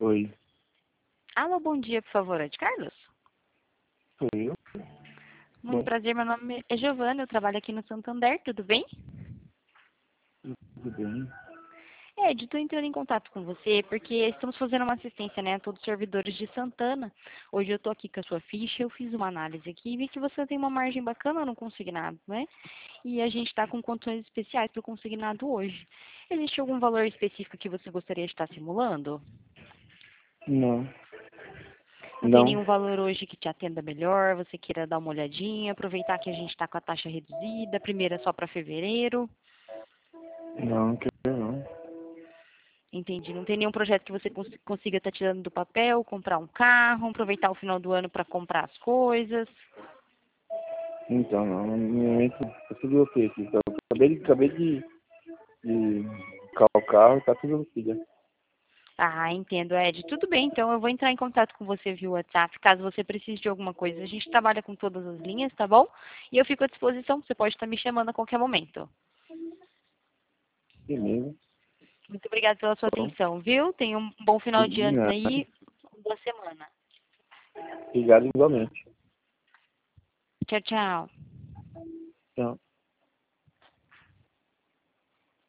Oi, Alô, bom dia, por favor, é de Carlos? sou eu? Muito Bom, prazer, meu nome é Giovana, eu trabalho aqui no Santander, tudo bem? tudo bem? Ed, estou entrando em contato com você porque estamos fazendo uma assistência, né, a todos os servidores de Santana. Hoje eu estou aqui com a sua ficha, eu fiz uma análise aqui e vi que você tem uma margem bacana no consignado, né? E a gente está com condições especiais para o consignado hoje. Existe algum valor específico que você gostaria de estar simulando? Não, Não tem não, nenhum valor hoje que te atenda melhor, você queira dar uma olhadinha, aproveitar que a gente está com a taxa reduzida, a primeira é só para fevereiro. não quero não. Entendi. Não tem nenhum projeto que você consiga estar tirando do papel, comprar um carro, aproveitar o final do ano para comprar as coisas. Então, não, no momento, tá tudo ok aqui. Eu acabei de colocar o carro, tá tudo ok. Já. Ah, entendo, Ed. Tudo bem, então eu vou entrar em contato com você via WhatsApp, caso você precise de alguma coisa. A gente trabalha com todas as linhas, tá bom? E eu fico à disposição, você pode estar me chamando a qualquer momento. Beleza, Muito obrigada pela sua bom. atenção, viu? Tenha um bom final de De ano nada. aí, uma boa semana. Obrigado igualmente. Tchau, tchau. Tchau.